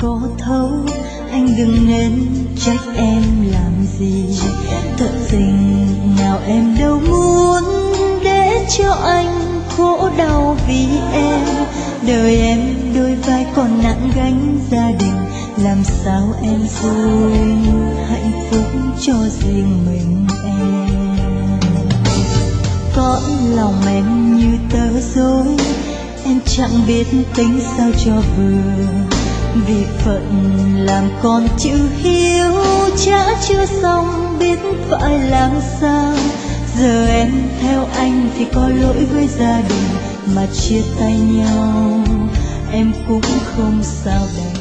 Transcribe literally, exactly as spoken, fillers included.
có thấu, anh đừng nên trách em làm gì. Thật tình nào em đâu muốn để cho anh khổ đau vì em. Đời em đôi vai còn nặng gánh gia đình, làm sao em vui hạnh phúc cho riêng mình em. Cõi lòng em như tờ rối, em chẳng biết tính sao cho vừa. Vì phận làm con chữ hiếu chả chưa xong biết phải làm sao. Giờ em theo anh thì có lỗi với gia đình, mà chia tay nhau em cũng không sao đâu.